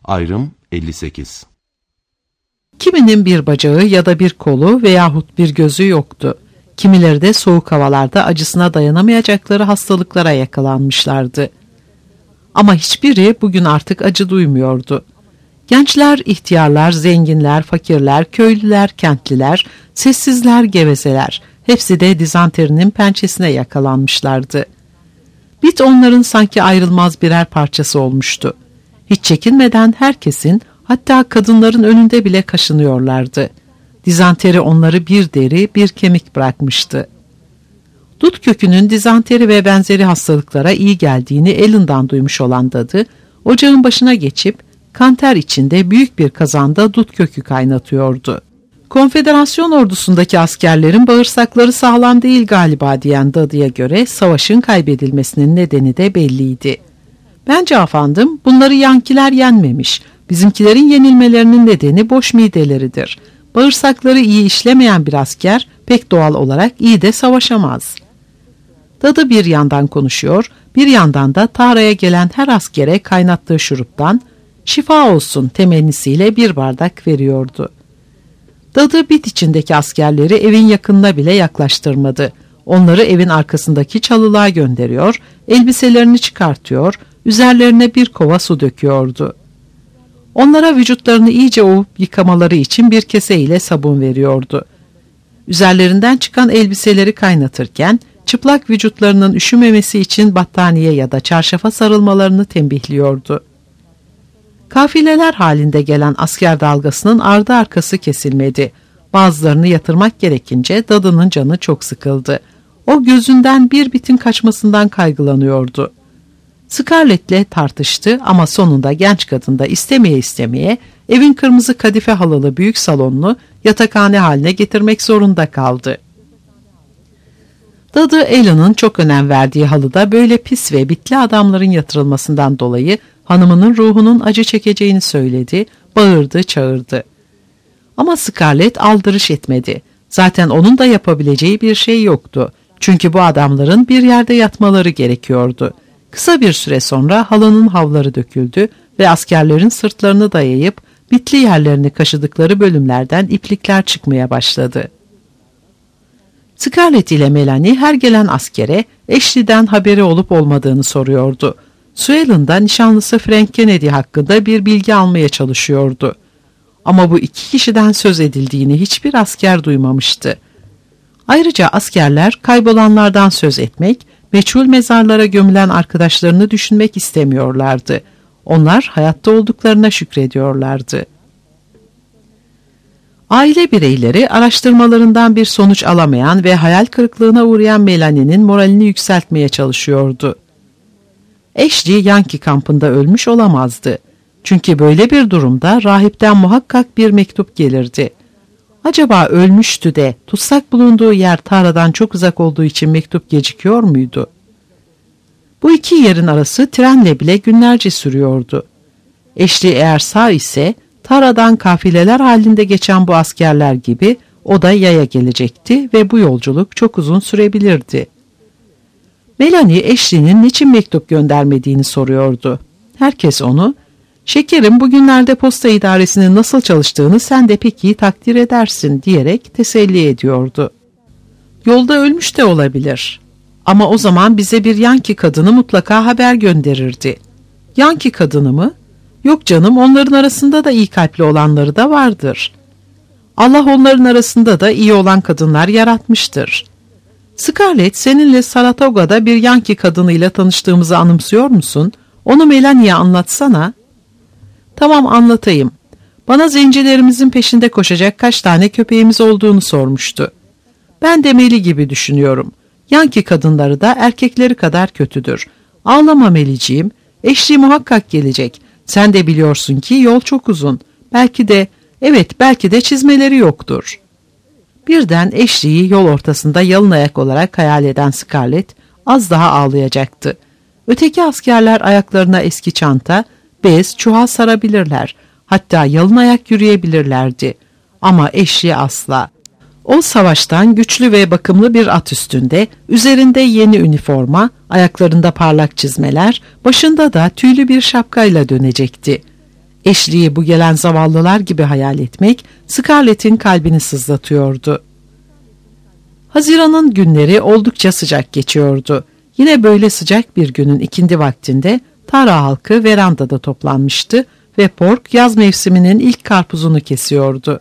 Ayrım 58. Kiminin bir bacağı ya da bir kolu veyahut bir gözü yoktu. Kimileri de soğuk havalarda acısına dayanamayacakları hastalıklara yakalanmışlardı. Ama hiçbiri bugün artık acı duymuyordu. Gençler, ihtiyarlar, zenginler, fakirler, köylüler, kentliler, sessizler, gevezeler, hepsi de dizanterinin pençesine yakalanmışlardı. Bit onların sanki ayrılmaz birer parçası olmuştu. Hiç çekinmeden herkesin, hatta kadınların önünde bile kaşınıyorlardı. Dizanteri onları bir deri, bir kemik bırakmıştı. Dut kökünün dizanteri ve benzeri hastalıklara iyi geldiğini Ellen'dan duymuş olan dadı, ocağın başına geçip kanter içinde büyük bir kazanda dut kökü kaynatıyordu. Konfederasyon ordusundaki askerlerin bağırsakları sağlam değil galiba diyen dadıya göre savaşın kaybedilmesinin nedeni de belliydi. Bence efendim, bunları Yankiler yenmemiş. Bizimkilerin yenilmelerinin nedeni boş mideleridir. Bağırsakları iyi işlemeyen bir asker pek doğal olarak iyi de savaşamaz. Dadı bir yandan konuşuyor, bir yandan da Tara'ya gelen her askere kaynattığı şuruptan şifa olsun temennisiyle bir bardak veriyordu. Dadı bit içindeki askerleri evin yakınına bile yaklaştırmadı. Onları evin arkasındaki çalılığa gönderiyor, elbiselerini çıkartıyor, üzerlerine bir kova su döküyordu. Onlara vücutlarını iyice ovup yıkamaları için bir kese ile sabun veriyordu. Üzerlerinden çıkan elbiseleri kaynatırken çıplak vücutlarının üşümemesi için battaniye ya da çarşafa sarılmalarını tembihliyordu. Kafileler halinde gelen asker dalgasının ardı arkası kesilmedi. Bazılarını yatırmak gerekince dadının canı çok sıkıldı. O gözünden bir bitin kaçmasından kaygılanıyordu. Scarlett'le tartıştı ama sonunda genç kadın da istemeye istemeye evin kırmızı kadife halılı büyük salonunu yatakhane haline getirmek zorunda kaldı. Dadı Ellen'ın çok önem verdiği halıda böyle pis ve bitli adamların yatırılmasından dolayı hanımının ruhunun acı çekeceğini söyledi, bağırdı, çağırdı. Ama Scarlett aldırış etmedi. Zaten onun da yapabileceği bir şey yoktu. Çünkü bu adamların bir yerde yatmaları gerekiyordu. Kısa bir süre sonra halının havları döküldü ve askerlerin sırtlarını dayayıp bitli yerlerini kaşıdıkları bölümlerden iplikler çıkmaya başladı. Scarlett ile Melanie her gelen askere Ashley'den haberi olup olmadığını soruyordu. Suellen'da nişanlısı Frank Kennedy hakkında bir bilgi almaya çalışıyordu. Ama bu iki kişiden söz edildiğini hiçbir asker duymamıştı. Ayrıca askerler kaybolanlardan söz etmek, meçhul mezarlara gömülen arkadaşlarını düşünmek istemiyorlardı. Onlar hayatta olduklarına şükrediyorlardı. Aile bireyleri araştırmalarından bir sonuç alamayan ve hayal kırıklığına uğrayan Melanie'nin moralini yükseltmeye çalışıyordu. Ashley Yankee kampında ölmüş olamazdı. Çünkü böyle bir durumda rahipten muhakkak bir mektup gelirdi. Acaba ölmüştü de tutsak bulunduğu yer Tara'dan çok uzak olduğu için mektup gecikiyor muydu? Bu iki yerin arası trenle bile günlerce sürüyordu. Ashley eğer sağ ise Tara'dan kafileler halinde geçen bu askerler gibi o da yaya gelecekti ve bu yolculuk çok uzun sürebilirdi. Melanie Ashley'nin niçin mektup göndermediğini soruyordu. Herkes onu, "Şekerim, bugünlerde posta idaresinin nasıl çalıştığını sen de pek iyi takdir edersin," diyerek teselli ediyordu. Yolda ölmüş de olabilir. Ama o zaman bize bir Yankee kadını mutlaka haber gönderirdi. Yankee kadını mı? Yok canım, onların arasında da iyi kalpli olanları da vardır. Allah onların arasında da iyi olan kadınlar yaratmıştır. Scarlett, seninle Saratoga'da bir Yankee kadınıyla tanıştığımızı anımsıyor musun? Onu Melanie'ye anlatsana. Tamam, anlatayım. Bana zencilerimizin peşinde koşacak kaç tane köpeğimiz olduğunu sormuştu. Ben de Meli gibi düşünüyorum. Yankee kadınları da erkekleri kadar kötüdür. Ağlama Meliciğim, Ashley muhakkak gelecek. Sen de biliyorsun ki yol çok uzun. Belki de çizmeleri yoktur. Birden Ashley'i yol ortasında yalın ayak olarak hayal eden Scarlett az daha ağlayacaktı. Öteki askerler ayaklarına eski çanta, bez, çuval sarabilirler. Hatta yalın ayak yürüyebilirlerdi. Ama Ashley asla. O savaştan güçlü ve bakımlı bir at üstünde, üzerinde yeni üniforma, ayaklarında parlak çizmeler, başında da tüylü bir şapkayla dönecekti. Eşliği bu gelen zavallılar gibi hayal etmek Scarlett'in kalbini sızlatıyordu. Haziran'ın günleri oldukça sıcak geçiyordu. Yine böyle sıcak bir günün ikindi vaktinde Tara halkı verandada toplanmıştı ve Pork yaz mevsiminin ilk karpuzunu kesiyordu.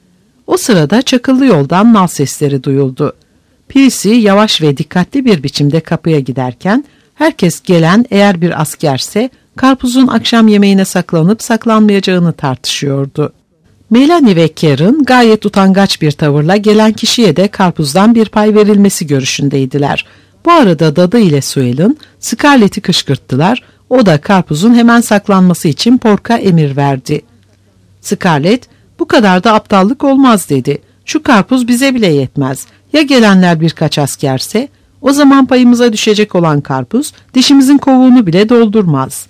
O sırada çakıllı yoldan nal sesleri duyuldu. Pirisi yavaş ve dikkatli bir biçimde kapıya giderken herkes gelen eğer bir askerse karpuzun akşam yemeğine saklanıp saklanmayacağını tartışıyordu. Melanie ve Karen gayet utangaç bir tavırla gelen kişiye de karpuzdan bir pay verilmesi görüşündeydiler. Bu arada Dadı ile Suel'in Scarlett'i kışkırttılar. O da karpuzun hemen saklanması için Pork'a emir verdi. Scarlett, "Bu kadar da aptallık olmaz," dedi. "Şu karpuz bize bile yetmez. Ya gelenler birkaç askerse? O zaman payımıza düşecek olan karpuz dişimizin kovuğunu bile doldurmaz."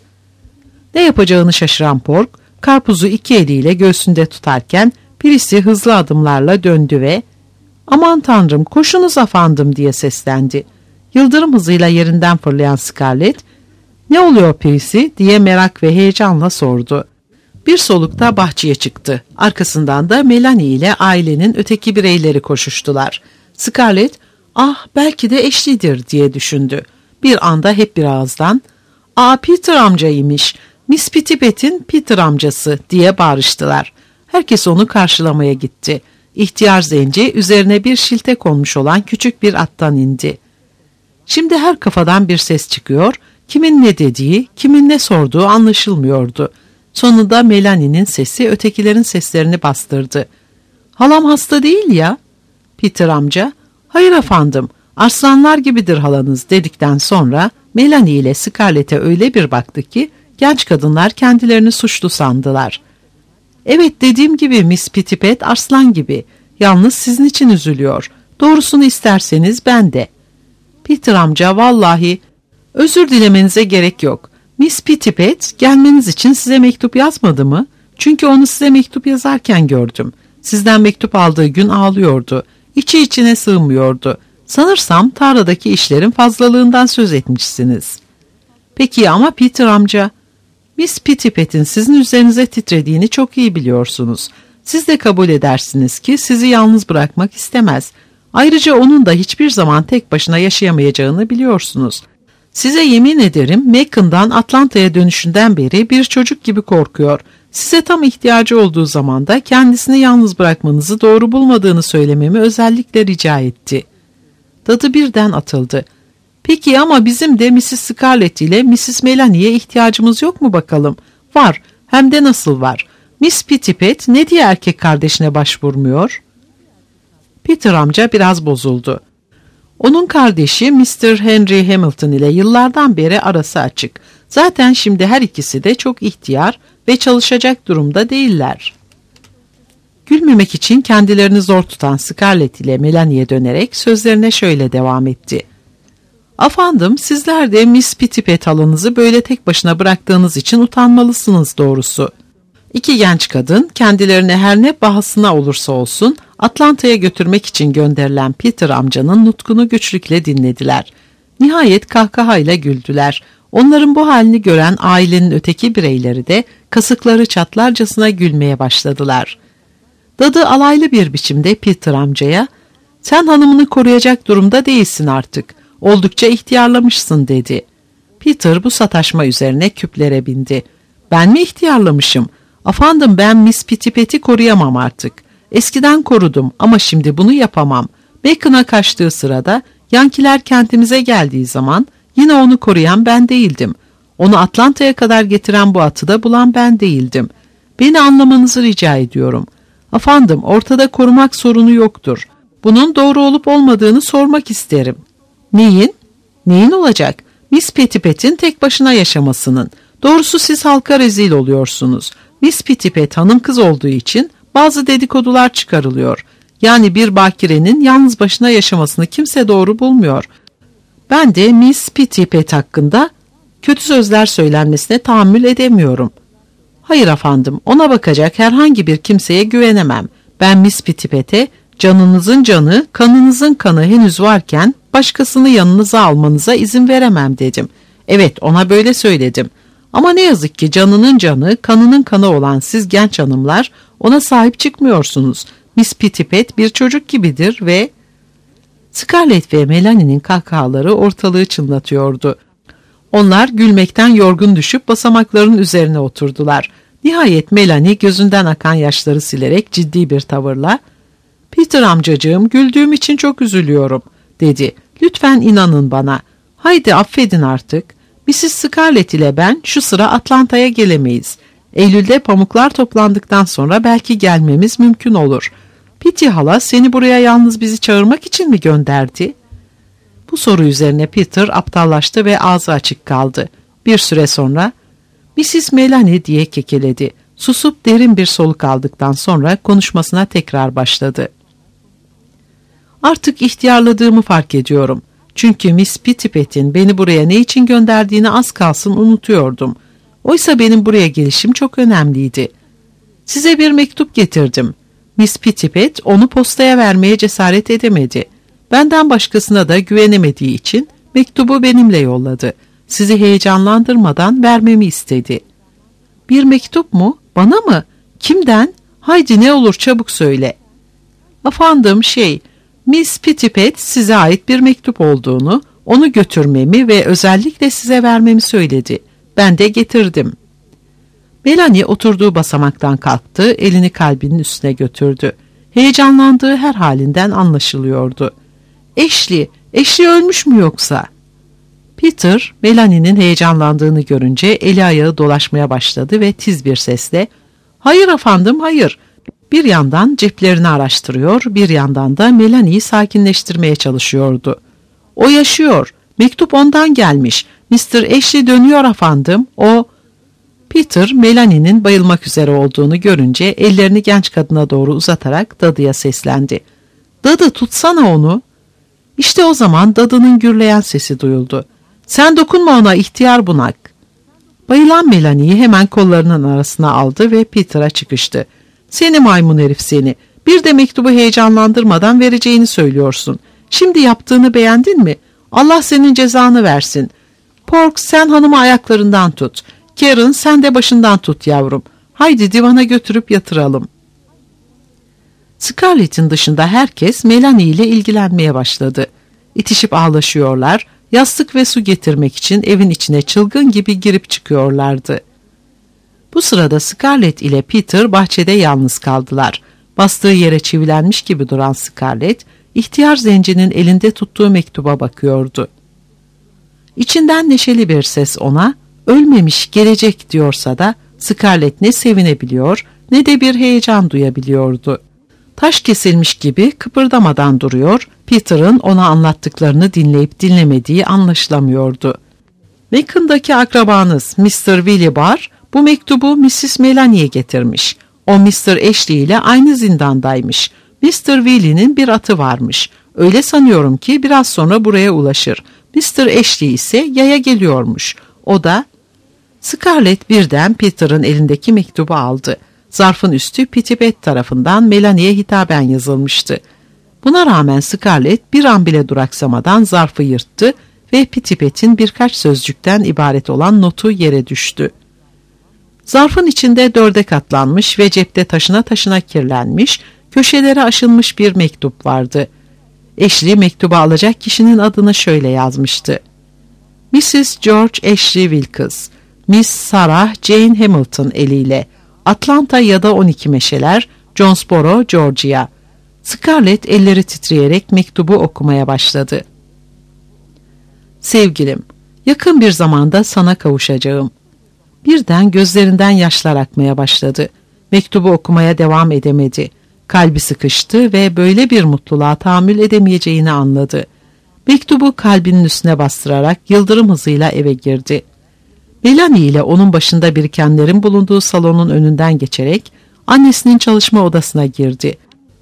Ne yapacağını şaşıran Pork, karpuzu iki eliyle göğsünde tutarken birisi hızlı adımlarla döndü ve "Aman tanrım, koşunuz efendim," diye seslendi. Yıldırım hızıyla yerinden fırlayan Scarlett, "Ne oluyor Pirisi?" diye merak ve heyecanla sordu. Bir solukta bahçeye çıktı. Arkasından da Melanie ile ailenin öteki bireyleri koşuştular. Scarlett, "Ah, belki de eşlidir," diye düşündü. Bir anda hep bir ağızdan, "Aa, Peter amcaymış, Miss Pitipet'in Peter amcası," diye bağırıştılar. Herkes onu karşılamaya gitti. İhtiyar zenci üzerine bir şilte konmuş olan küçük bir attan indi. Şimdi her kafadan bir ses çıkıyor, kimin ne dediği, kimin ne sorduğu anlaşılmıyordu. Sonunda Melanie'nin sesi ötekilerin seslerini bastırdı. "Halam hasta değil ya?" Peter amca, "Hayır efendim, arslanlar gibidir halanız," dedikten sonra Melanie ile Scarlett'e öyle bir baktı ki genç kadınlar kendilerini suçlu sandılar. "Evet, dediğim gibi Miss Pitipet arslan gibi. Yalnız sizin için üzülüyor. Doğrusunu isterseniz ben de." Peter amca, "Vallahi özür dilemenize gerek yok. Miss Pitipet gelmeniz için size mektup yazmadı mı? Çünkü onu size mektup yazarken gördüm. Sizden mektup aldığı gün ağlıyordu. İçi içine sığmıyordu. Sanırsam tarladaki işlerin fazlalığından söz etmişsiniz." "Peki ama Peter amca, Miss Pitipet'in sizin üzerinize titrediğini çok iyi biliyorsunuz. Siz de kabul edersiniz ki sizi yalnız bırakmak istemez. Ayrıca onun da hiçbir zaman tek başına yaşayamayacağını biliyorsunuz. Size yemin ederim Macon'dan Atlanta'ya dönüşünden beri bir çocuk gibi korkuyor. Size tam ihtiyacı olduğu zaman da kendisini yalnız bırakmanızı doğru bulmadığını söylememi özellikle rica etti." Dadı birden atıldı. "Peki ama bizim de Mrs. Scarlett ile Mrs. Melanie'ye ihtiyacımız yok mu bakalım?" "Var, hem de nasıl var. Miss Pitipet ne diye erkek kardeşine başvurmuyor?" Peter amca biraz bozuldu. Onun kardeşi Mr. Henry Hamilton ile yıllardan beri arası açık. Zaten şimdi her ikisi de çok ihtiyar ve çalışacak durumda değiller. Gülmemek için kendilerini zor tutan Scarlett ile Melanie'ye dönerek sözlerine şöyle devam etti. "Efendim, sizler de Miss Pitipet halanızı böyle tek başına bıraktığınız için utanmalısınız doğrusu." İki genç kadın kendilerine her ne bahasına olursa olsun Atlanta'ya götürmek için gönderilen Peter amcanın nutkunu güçlükle dinlediler. Nihayet kahkahayla güldüler. Onların bu halini gören ailenin öteki bireyleri de kasıkları çatlarcasına gülmeye başladılar. Dadı alaylı bir biçimde Peter amcaya, "Sen hanımını koruyacak durumda değilsin artık. Oldukça ihtiyarlamışsın," dedi. Peter bu sataşma üzerine küplere bindi. "Ben mi ihtiyarlamışım? Efendim, ben Miss Pitipet'i koruyamam artık. Eskiden korudum ama şimdi bunu yapamam. Bacon'a kaçtığı sırada Yankiler kentimize geldiği zaman yine onu koruyan ben değildim. Onu Atlanta'ya kadar getiren bu atı da bulan ben değildim. Beni anlamanızı rica ediyorum. Efendim, ortada korumak sorunu yoktur. Bunun doğru olup olmadığını sormak isterim." "Neyin? Neyin olacak? Miss Pitipet'in tek başına yaşamasının. Doğrusu siz halka rezil oluyorsunuz. Miss Pitipet hanım kız olduğu için bazı dedikodular çıkarılıyor. Yani bir bakirenin yalnız başına yaşamasını kimse doğru bulmuyor. Ben de Miss Pitipet hakkında kötü sözler söylenmesine tahammül edemiyorum." "Hayır efendim, ona bakacak herhangi bir kimseye güvenemem. Ben Miss Pitipet'e canınızın canı, kanınızın kanı henüz varken başkasını yanınıza almanıza izin veremem," dedim. Evet, ona böyle söyledim. Ama ne yazık ki canının canı, kanının kanı olan siz genç hanımlar ona sahip çıkmıyorsunuz. Miss Pittipat bir çocuk gibidir ve... Scarlett ve Melanie'nin kahkahaları ortalığı çınlatıyordu. Onlar gülmekten yorgun düşüp basamakların üzerine oturdular. Nihayet Melanie gözünden akan yaşları silerek ciddi bir tavırla "Peter amcacığım, güldüğüm için çok üzülüyorum," dedi. "Lütfen inanın bana. Haydi affedin artık. Mrs. Scarlett ile ben şu sıra Atlanta'ya gelemeyiz. Eylül'de pamuklar toplandıktan sonra belki gelmemiz mümkün olur. Pitty hala seni buraya yalnız bizi çağırmak için mi gönderdi?" Bu soru üzerine Peter aptallaştı ve ağzı açık kaldı. Bir süre sonra "Mrs. Melanie," diye kekeledi. Susup derin bir soluk aldıktan sonra konuşmasına tekrar başladı. "Artık ihtiyarladığımı fark ediyorum. Çünkü Miss Pittipat'in beni buraya ne için gönderdiğini az kalsın unutuyordum. Oysa benim buraya gelişim çok önemliydi. Size bir mektup getirdim. Miss Pittipat onu postaya vermeye cesaret edemedi. Benden başkasına da güvenemediği için mektubu benimle yolladı. Sizi heyecanlandırmadan vermemi istedi." "Bir mektup mu? Bana mı? Kimden? Haydi ne olur çabuk söyle." "Efendim Miss Pittipat size ait bir mektup olduğunu, onu götürmemi ve özellikle size vermemi söyledi. Ben de getirdim." Melanie oturduğu basamaktan kalktı, elini kalbinin üstüne götürdü. Heyecanlandığı her halinden anlaşılıyordu. Ashley ölmüş mü yoksa?" Peter, Melanie'nin heyecanlandığını görünce eli ayağı dolaşmaya başladı ve tiz bir sesle "Hayır efendim, hayır." Bir yandan ceplerini araştırıyor, bir yandan da Melanie'yi sakinleştirmeye çalışıyordu. "O yaşıyor. Mektup ondan gelmiş. Mr. Ashley dönüyor efendim. O..." Peter, Melanie'nin bayılmak üzere olduğunu görünce ellerini genç kadına doğru uzatarak dadıya seslendi. "Dadı, tutsana onu." İşte o zaman dadının gürleyen sesi duyuldu. "Sen dokunma ona ihtiyar bunak." Bayılan Melanie'yi hemen kollarının arasına aldı ve Peter'a çıkıştı. "Seni maymun herif seni. Bir de mektubu heyecanlandırmadan vereceğini söylüyorsun. Şimdi yaptığını beğendin mi? Allah senin cezanı versin. Pork, sen hanımı ayaklarından tut. Karen, sen de başından tut yavrum. Haydi divana götürüp yatıralım." Scarlett'in dışında herkes Melanie ile ilgilenmeye başladı. İtişip ağlaşıyorlar, yastık ve su getirmek için evin içine çılgın gibi girip çıkıyorlardı. Bu sırada Scarlett ile Peter bahçede yalnız kaldılar. Bastığı yere çivilenmiş gibi duran Scarlett, ihtiyar zencinin elinde tuttuğu mektuba bakıyordu. İçinden neşeli bir ses ona, "Ölmemiş, gelecek," diyorsa da Scarlett ne sevinebiliyor ne de bir heyecan duyabiliyordu. Taş kesilmiş gibi kıpırdamadan duruyor, Peter'ın ona anlattıklarını dinleyip dinlemediği anlaşılamıyordu. "Macon'daki akrabanız Mr. Willie Barr bu mektubu Mrs. Melanie'ye getirmiş. O Mr. Ashley ile aynı zindandaymış. Mr. Willie'nin bir atı varmış. Öyle sanıyorum ki biraz sonra buraya ulaşır. Mr. Ashley ise yaya geliyormuş. O da..." Scarlett birden Peter'ın elindeki mektubu aldı. Zarfın üstü Pittipat tarafından Melanie'ye hitaben yazılmıştı. Buna rağmen Scarlett bir an bile duraksamadan zarfı yırttı ve Pittipat'in birkaç sözcükten ibaret olan notu yere düştü. Zarfın içinde 4'e katlanmış ve cepte taşına taşına kirlenmiş, köşelere aşılmış bir mektup vardı. Ashley mektubu alacak kişinin adını şöyle yazmıştı: "Mrs. George Ashley Wilkes, Miss Sarah Jane Hamilton eliyle, Atlanta ya da 12 Meşeler, Jonesboro, Georgia." Scarlett elleri titreyerek mektubu okumaya başladı. "Sevgilim, yakın bir zamanda sana kavuşacağım." Birden gözlerinden yaşlar akmaya başladı. Mektubu okumaya devam edemedi. Kalbi sıkıştı ve böyle bir mutluluğa tahammül edemeyeceğini anladı. Mektubu kalbinin üstüne bastırarak yıldırım hızıyla eve girdi. Melanie ile onun başında birikenlerin bulunduğu salonun önünden geçerek annesinin çalışma odasına girdi.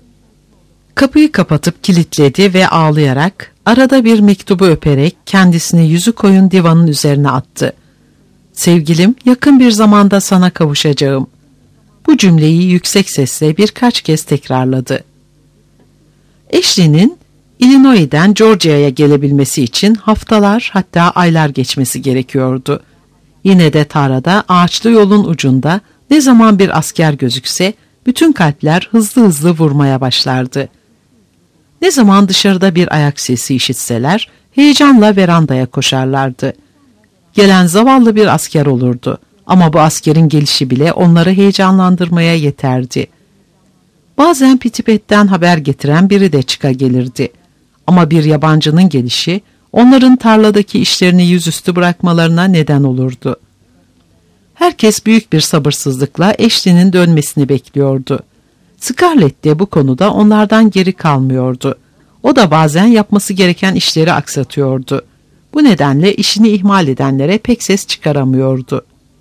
Kapıyı kapatıp kilitledi ve ağlayarak, arada bir mektubu öperek kendisini yüzü koyun divanın üzerine attı. "Sevgilim, yakın bir zamanda sana kavuşacağım." Bu cümleyi yüksek sesle birkaç kez tekrarladı. Ashley'nin Illinois'den Georgia'ya gelebilmesi için haftalar, hatta aylar geçmesi gerekiyordu. Yine de tarlada, ağaçlı yolun ucunda ne zaman bir asker gözükse bütün kalpler hızlı hızlı vurmaya başlardı. Ne zaman dışarıda bir ayak sesi işitseler heyecanla verandaya koşarlardı. Gelen zavallı bir asker olurdu ama bu askerin gelişi bile onları heyecanlandırmaya yeterdi. Bazen Pitipet'ten haber getiren biri de çıka gelirdi. Ama bir yabancının gelişi onların tarladaki işlerini yüzüstü bırakmalarına neden olurdu. Herkes büyük bir sabırsızlıkla Ashley'nin dönmesini bekliyordu. Scarlett de bu konuda onlardan geri kalmıyordu. O da bazen yapması gereken işleri aksatıyordu. Bu nedenle işini ihmal edenlere pek ses çıkaramıyordu.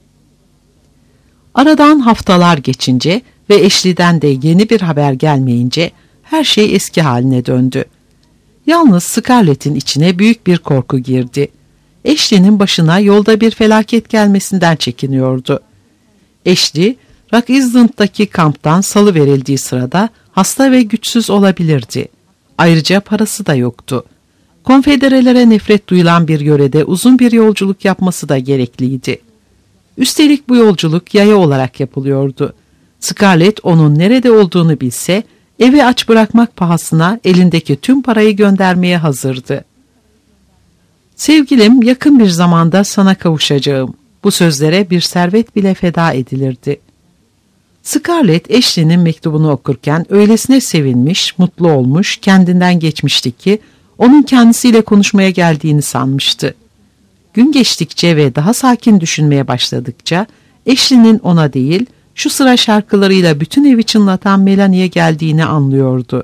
Aradan haftalar geçince ve Ashley'den de yeni bir haber gelmeyince her şey eski haline döndü. Yalnız Scarlett'in içine büyük bir korku girdi. Ashley'nin başına yolda bir felaket gelmesinden çekiniyordu. Ashley, Rock Island'daki kamptan salıverildiği sırada hasta ve güçsüz olabilirdi. Ayrıca parası da yoktu. Konfederelere nefret duyulan bir yörede uzun bir yolculuk yapması da gerekliydi. Üstelik bu yolculuk yaya olarak yapılıyordu. Scarlett onun nerede olduğunu bilse, evi aç bırakmak pahasına elindeki tüm parayı göndermeye hazırdı. Sevgilim, yakın bir zamanda sana kavuşacağım. Bu sözlere bir servet bile feda edilirdi. Scarlett, Ashley'nin mektubunu okurken öylesine sevinmiş, mutlu olmuş, kendinden geçmişti ki onun kendisiyle konuşmaya geldiğini sanmıştı. Gün geçtikçe ve daha sakin düşünmeye başladıkça Ashley'nin ona değil, şu sıra şarkılarıyla bütün evi çınlatan Melanie'ye geldiğini anlıyordu.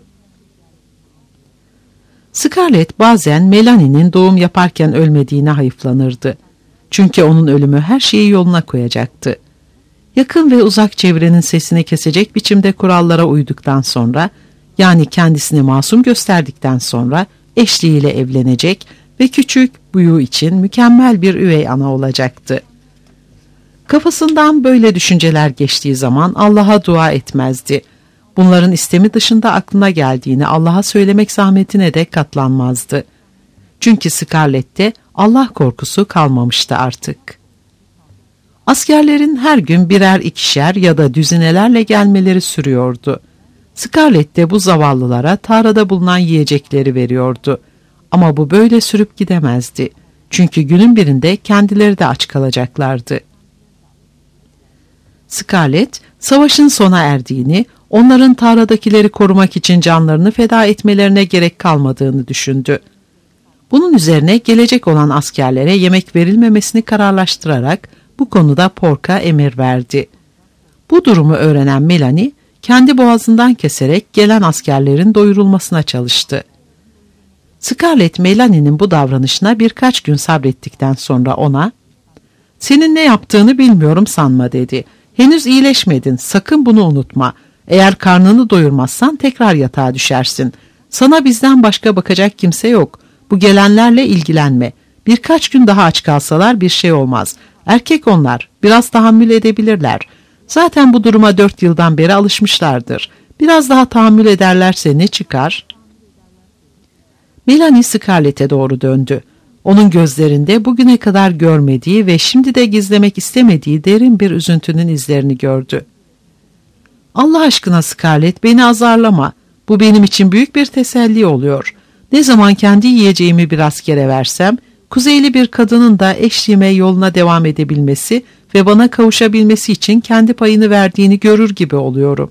Scarlett bazen Melanie'nin doğum yaparken ölmediğine hayıflanırdı. Çünkü onun ölümü her şeyi yoluna koyacaktı. Yakın ve uzak çevrenin sesini kesecek biçimde kurallara uyduktan sonra, yani kendisini masum gösterdikten sonra Ashley ile evlenecek ve küçük Buyu için mükemmel bir üvey ana olacaktı. Kafasından böyle düşünceler geçtiği zaman Allah'a dua etmezdi. Bunların istemi dışında aklına geldiğini Allah'a söylemek zahmetine de katlanmazdı. Çünkü Scarlett'te Allah korkusu kalmamıştı artık. Askerlerin her gün birer ikişer ya da düzinelerle gelmeleri sürüyordu. Scarlett de bu zavallılara tarlada bulunan yiyecekleri veriyordu. Ama bu böyle sürüp gidemezdi. Çünkü günün birinde kendileri de aç kalacaklardı. Scarlett, savaşın sona erdiğini, onların tarladakileri korumak için canlarını feda etmelerine gerek kalmadığını düşündü. Bunun üzerine gelecek olan askerlere yemek verilmemesini kararlaştırarak bu konuda Pork'a emir verdi. Bu durumu öğrenen Melanie, kendi boğazından keserek gelen askerlerin doyurulmasına çalıştı. Scarlett, Melanie'nin bu davranışına birkaç gün sabrettikten sonra ona, "Senin ne yaptığını bilmiyorum sanma," dedi. "Henüz iyileşmedin, sakın bunu unutma. Eğer karnını doyurmazsan tekrar yatağa düşersin. Sana bizden başka bakacak kimse yok. Bu gelenlerle ilgilenme. Birkaç gün daha aç kalsalar bir şey olmaz. Erkek onlar, biraz tahammül edebilirler. Zaten bu duruma 4 yıldan beri alışmışlardır. Biraz daha tahammül ederlerse ne çıkar?" Melanie Scarlett'e doğru döndü. Onun gözlerinde bugüne kadar görmediği ve şimdi de gizlemek istemediği derin bir üzüntünün izlerini gördü. "Allah aşkına Scarlett, beni azarlama. Bu benim için büyük bir teselli oluyor. Ne zaman kendi yiyeceğimi bir askere versem, kuzeyli bir kadının da eşliğime yoluna devam edebilmesi ve bana kavuşabilmesi için kendi payını verdiğini görür gibi oluyorum.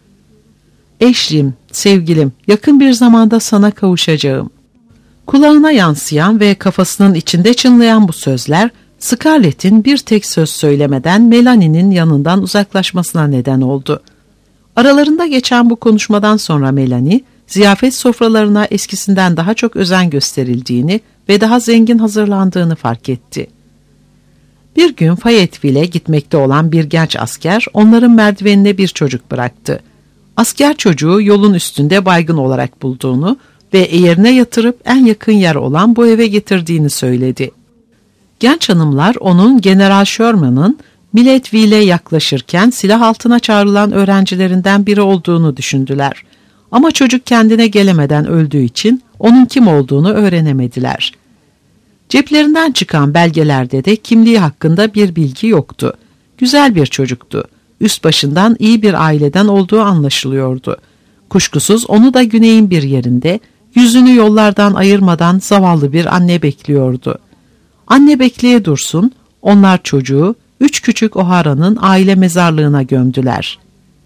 Eşliğim, sevgilim, yakın bir zamanda sana kavuşacağım." Kulağına yansıyan ve kafasının içinde çınlayan bu sözler, Scarlett'in bir tek söz söylemeden Melanie'nin yanından uzaklaşmasına neden oldu. Aralarında geçen bu konuşmadan sonra Melanie, ziyafet sofralarına eskisinden daha çok özen gösterildiğini ve daha zengin hazırlandığını fark etti. Bir gün Fayetteville'e gitmekte olan bir genç asker onların merdivenine bir çocuk bıraktı. Asker çocuğu yolun üstünde baygın olarak bulduğunu ve yerine yatırıp en yakın yer olan bu eve getirdiğini söyledi. Genç hanımlar onun General Sherman'ın Milletville'e yaklaşırken silah altına çağrılan öğrencilerinden biri olduğunu düşündüler. Ama çocuk kendine gelemeden öldüğü için onun kim olduğunu öğrenemediler. Ceplerinden çıkan belgelerde de kimliği hakkında bir bilgi yoktu. Güzel bir çocuktu. Üst başından iyi bir aileden olduğu anlaşılıyordu. Kuşkusuz onu da güneyin bir yerinde, yüzünü yollardan ayırmadan zavallı bir anne bekliyordu. Anne bekleye dursun, onlar çocuğu 3 küçük O'Hara'nın aile mezarlığına gömdüler.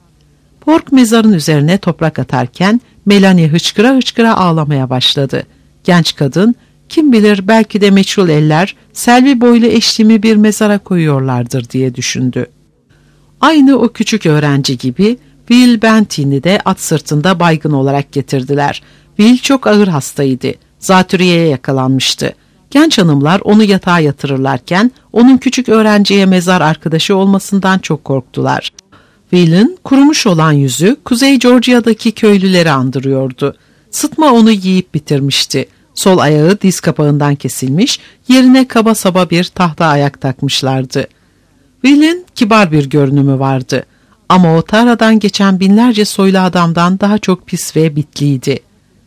Pork mezarın üzerine toprak atarken Melanie hıçkıra hıçkıra ağlamaya başladı. Genç kadın, kim bilir belki de meçhul eller Selvi boylu eşliğimi bir mezara koyuyorlardır diye düşündü. Aynı o küçük öğrenci gibi Will Bentin'i de at sırtında baygın olarak getirdiler. Will çok ağır hastaydı. Zatürreye yakalanmıştı. Genç hanımlar onu yatağa yatırırlarken onun küçük öğrenciye mezar arkadaşı olmasından çok korktular. Will'in kurumuş olan yüzü Kuzey Georgia'daki köylüleri andırıyordu. Sıtma onu yiyip bitirmişti. Sol ayağı diz kapağından kesilmiş, yerine kaba saba bir tahta ayak takmışlardı. Will'in kibar bir görünümü vardı. Ama o tarladan geçen binlerce soylu adamdan daha çok pis ve bitliydi.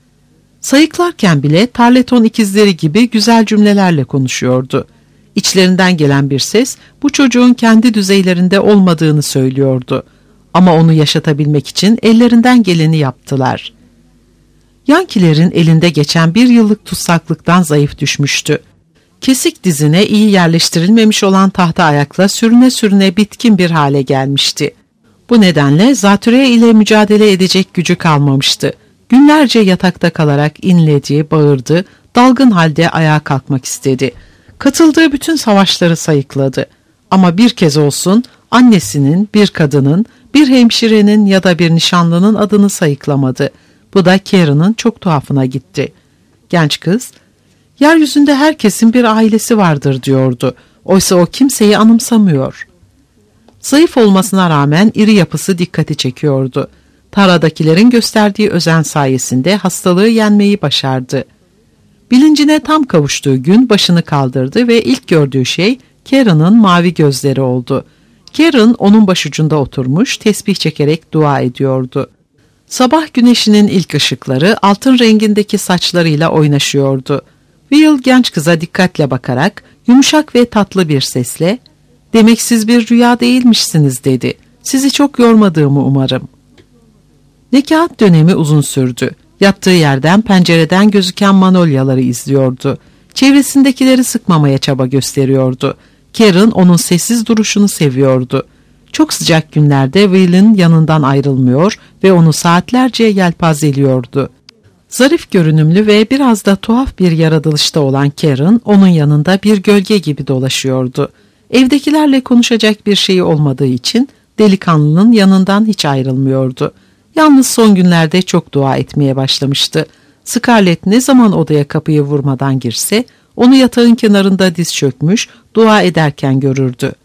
Sayıklarken bile Tarleton ikizleri gibi güzel cümlelerle konuşuyordu. İçlerinden gelen bir ses bu çocuğun kendi düzeylerinde olmadığını söylüyordu. Ama onu yaşatabilmek için ellerinden geleni yaptılar. Yankilerin elinde geçen bir yıllık tutsaklıktan zayıf düşmüştü. Kesik dizine iyi yerleştirilmemiş olan tahta ayakla sürüne sürüne bitkin bir hale gelmişti. Bu nedenle zatürre ile mücadele edecek gücü kalmamıştı. Günlerce yatakta kalarak inledi, bağırdı, dalgın halde ayağa kalkmak istedi. Katıldığı bütün savaşları sayıkladı. Ama bir kez olsun annesinin, bir kadının, bir hemşirenin ya da bir nişanlının adını sayıklamadı. Bu da Karen'ın çok tuhafına gitti. Genç kız, yeryüzünde herkesin bir ailesi vardır diyordu. Oysa o kimseyi anımsamıyor. Zayıf olmasına rağmen iri yapısı dikkati çekiyordu. Tarladakilerin gösterdiği özen sayesinde hastalığı yenmeyi başardı. Bilincine tam kavuştuğu gün başını kaldırdı ve ilk gördüğü şey Karen'ın mavi gözleri oldu. Karen onun başucunda oturmuş tesbih çekerek dua ediyordu. Sabah güneşinin ilk ışıkları altın rengindeki saçlarıyla oynaşıyordu. Will genç kıza dikkatle bakarak yumuşak ve tatlı bir sesle "Demek siz bir rüya değilmişsiniz" dedi. "Sizi çok yormadığımı umarım." Nekaat dönemi uzun sürdü. Yattığı yerden pencereden gözüken manolyaları izliyordu. Çevresindekileri sıkmamaya çaba gösteriyordu. Karen onun sessiz duruşunu seviyordu. Çok sıcak günlerde Will'in yanından ayrılmıyor ve onu saatlerce yelpazeliyordu. Zarif görünümlü ve biraz da tuhaf bir yaratılışta olan Karen onun yanında bir gölge gibi dolaşıyordu. Evdekilerle konuşacak bir şeyi olmadığı için delikanlının yanından hiç ayrılmıyordu. Yalnız son günlerde çok dua etmeye başlamıştı. Scarlett ne zaman odaya kapıyı vurmadan girse onu yatağın kenarında diz çökmüş dua ederken görürdü.